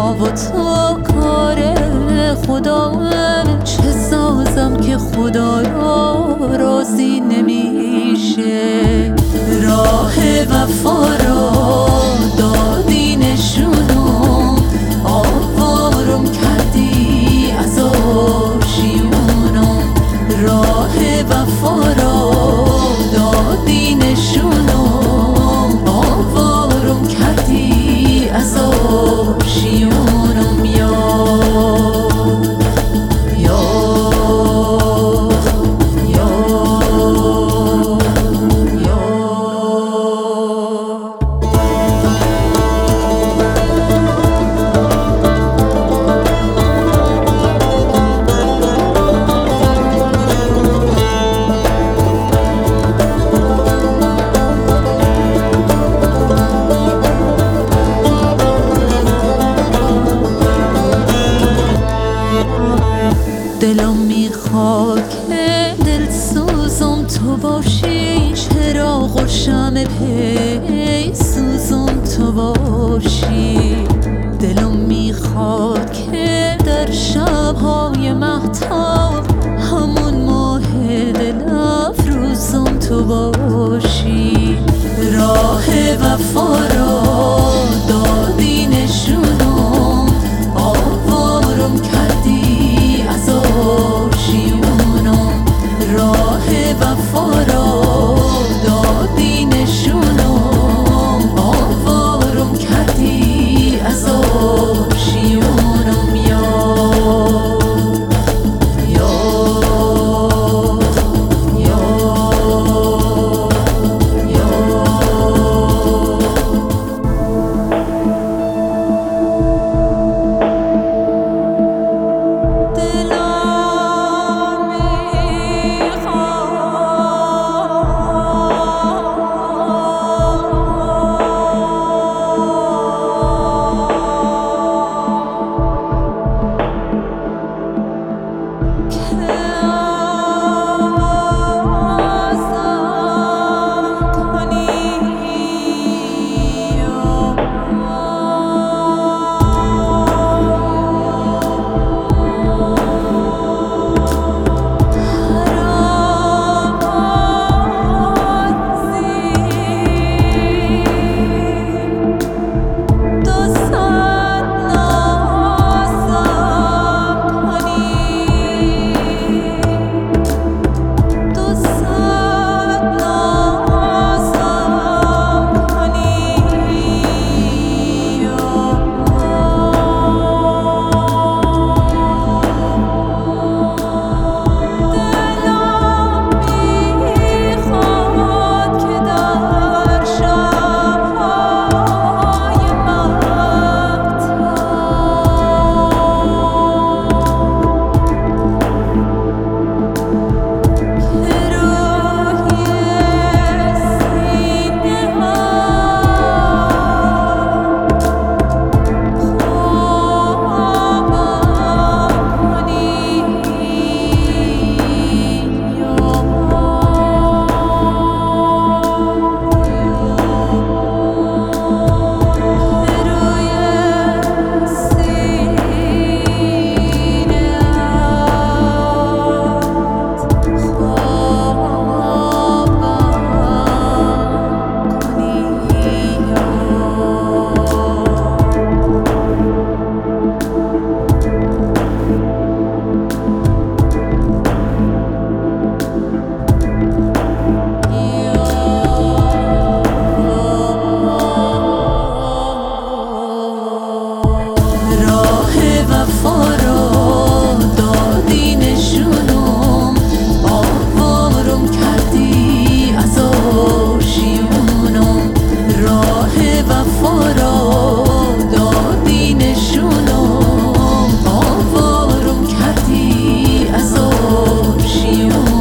و تو کار خدا، چه سازم که خدا را راضی نمیشه. راه وفا را دادی نشونم، آوارم کردی از آشیونم. راه وفا را دادی نشونم، آوارم کردی از آشیونم. دلم میخواد که دلسوزم تو باشی، چراغ و شمع پی سوزم تو باشی. دلم میخواد که در شبهای مهتاب همون ماه دل افروزم تو باشی. راه وفا را دادی نشونم، آوارم کردی از آشیونم. راه وفا را دادی نشونم، آوارم کردی از آشیونم. شیون